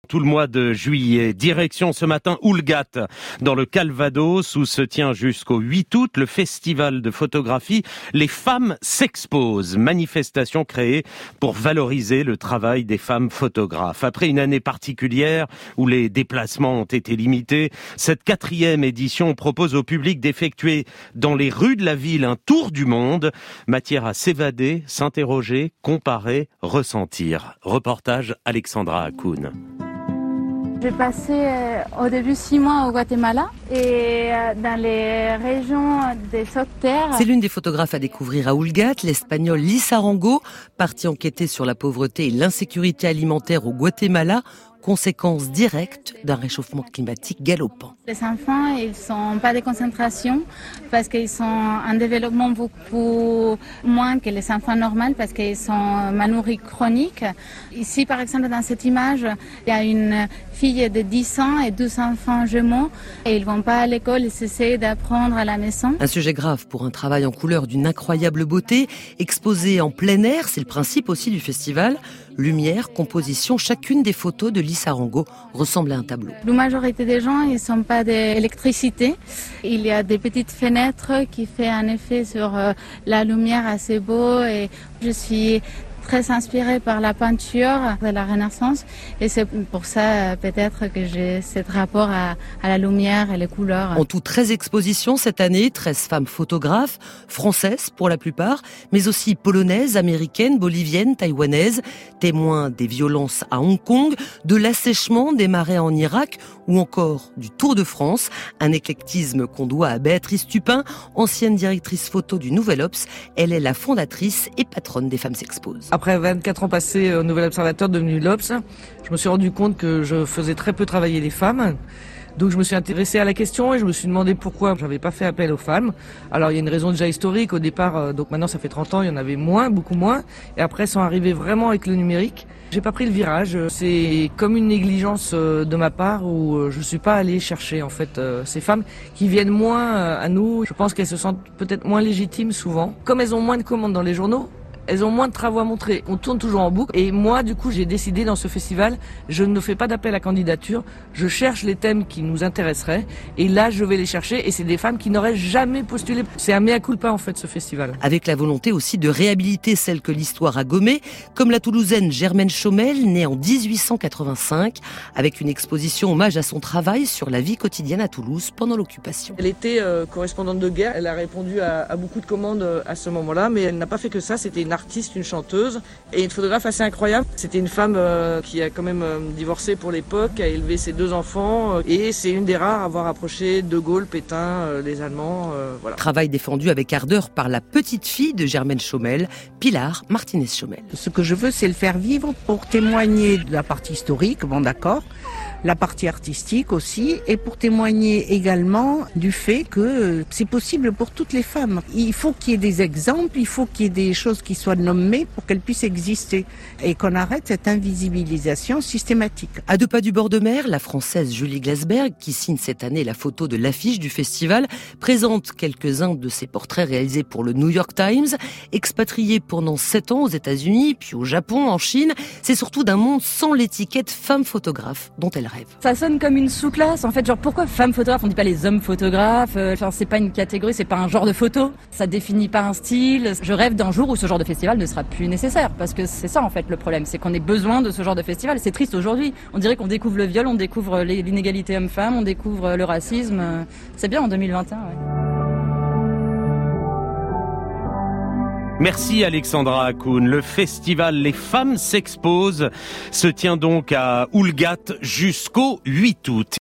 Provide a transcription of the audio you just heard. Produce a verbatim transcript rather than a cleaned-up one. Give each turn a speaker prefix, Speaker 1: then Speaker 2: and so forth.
Speaker 1: Tout le mois de juillet, direction ce matin Oulgat, dans le Calvados, où se tient jusqu'au huit août le festival de photographie Les Femmes s'exposent, manifestation créée pour valoriser le travail des femmes photographes. Après une année particulière où les déplacements ont été limités, cette quatrième édition propose au public d'effectuer dans les rues de la ville un tour du monde, matière à s'évader, s'interroger, comparer, ressentir. Reportage Alexandra Hakoun.
Speaker 2: J'ai passé euh, au début six mois au Guatemala et euh, dans les régions des Soctères.
Speaker 3: C'est l'une des photographes à découvrir à Oulgat, l'Espagnole Lisa Arango, partie enquêter sur la pauvreté et l'insécurité alimentaire au Guatemala, conséquence directe d'un réchauffement climatique galopant.
Speaker 2: Les enfants, ils sont pas de concentration parce qu'ils sont en développement beaucoup moins que les enfants normaux parce qu'ils sont malnourris chroniques. Ici, par exemple, dans cette image, il y a une fille de dix ans et douze enfants jumeaux et ils vont pas à l'école, ils essaient d'apprendre à la maison.
Speaker 3: Un sujet grave pour un travail en couleur d'une incroyable beauté, exposé en plein air, c'est le principe aussi du festival. Lumière, composition, chacune des photos de Lisa Arango ressemble à un tableau.
Speaker 2: La majorité des gens, ils sont pas d'électricité. Il y a des petites fenêtres qui font un effet sur la lumière assez beau et je suis très inspirée par la peinture de la Renaissance et c'est pour ça peut-être que j'ai ce rapport à, à la lumière et les couleurs.
Speaker 3: En tout, treize expositions cette année, treize femmes photographes, françaises pour la plupart, mais aussi polonaises, américaines, boliviennes, taïwanaises, témoins des violences à Hong Kong, de l'assèchement des marais en Irak ou encore du Tour de France, un éclectisme qu'on doit à Béatrice Tupin, ancienne directrice photo du Nouvel Obs. Elle est la fondatrice et patronne des Femmes s'exposent.
Speaker 4: Après vingt-quatre ans passés au Nouvel Observateur devenu l'Obs, je me suis rendu compte que je faisais très peu travailler les femmes. Donc je me suis intéressée à la question et je me suis demandé pourquoi j'avais pas fait appel aux femmes. Alors il y a une raison déjà historique au départ, donc maintenant ça fait trente ans, il y en avait moins, beaucoup moins. Et après sont arrivés vraiment avec le numérique. J'ai pas pris le virage, c'est comme une négligence de ma part où je suis pas allée chercher en fait ces femmes qui viennent moins à nous. Je pense qu'elles se sentent peut-être moins légitimes souvent. Comme elles ont moins de commandes dans les journaux, elles ont moins de travaux à montrer. On tourne toujours en boucle. Et moi, du coup, j'ai décidé dans ce festival, je ne fais pas d'appel à candidature. Je cherche les thèmes qui nous intéresseraient. Et là, je vais les chercher. Et c'est des femmes qui n'auraient jamais postulé. C'est un mea culpa, en fait, ce festival.
Speaker 3: Avec la volonté aussi de réhabiliter celle que l'histoire a gommée, comme la Toulousaine Germaine Chaumel, née en dix-huit cent quatre-vingt-cinq, avec une exposition hommage à son travail sur la vie quotidienne à Toulouse pendant l'occupation.
Speaker 4: Elle était euh, correspondante de guerre. Elle a répondu à, à beaucoup de commandes à ce moment-là. Mais elle n'a pas fait que ça. C'était une artiste, une chanteuse et une photographe assez incroyable. C'était une femme euh, qui a quand même euh, divorcé pour l'époque, a élevé ses deux enfants euh, et c'est une des rares à avoir approché De Gaulle, Pétain, euh, les Allemands. Euh, voilà.
Speaker 3: Travail défendu avec ardeur par la petite fille de Germaine Chaumel, Pilar Martinez-Chaumel.
Speaker 5: Ce que je veux, c'est le faire vivre pour témoigner de la partie historique, bon d'accord, la partie artistique aussi, et pour témoigner également du fait que c'est possible pour toutes les femmes. Il faut qu'il y ait des exemples, il faut qu'il y ait des choses qui soient nommées pour qu'elles puissent exister et qu'on arrête cette invisibilisation systématique.
Speaker 3: À deux pas du bord de mer, la Française Julie Glasberg, qui signe cette année la photo de l'affiche du festival, présente quelques-uns de ses portraits réalisés pour le New York Times. Expatriée pendant sept ans aux États-Unis, puis au Japon, en Chine, c'est surtout d'un monde sans l'étiquette femme photographe dont elle rêve.
Speaker 6: Ça sonne comme une sous-classe, en fait, genre pourquoi femme photographe, on dit pas les hommes photographes, euh, enfin c'est pas une catégorie, c'est pas un genre de photo, ça définit pas un style. Je rêve d'un jour où ce genre de festival ne sera plus nécessaire, parce que c'est ça en fait le problème, c'est qu'on ait besoin de ce genre de festival. C'est triste aujourd'hui, on dirait qu'on découvre le viol, on découvre l'inégalité homme-femme, on découvre le racisme, c'est bien en deux mille vingt et un, ouais.
Speaker 1: Merci Alexandra Hakoun. Le festival Les Femmes s'exposent se tient donc à Oulgat jusqu'au huit août.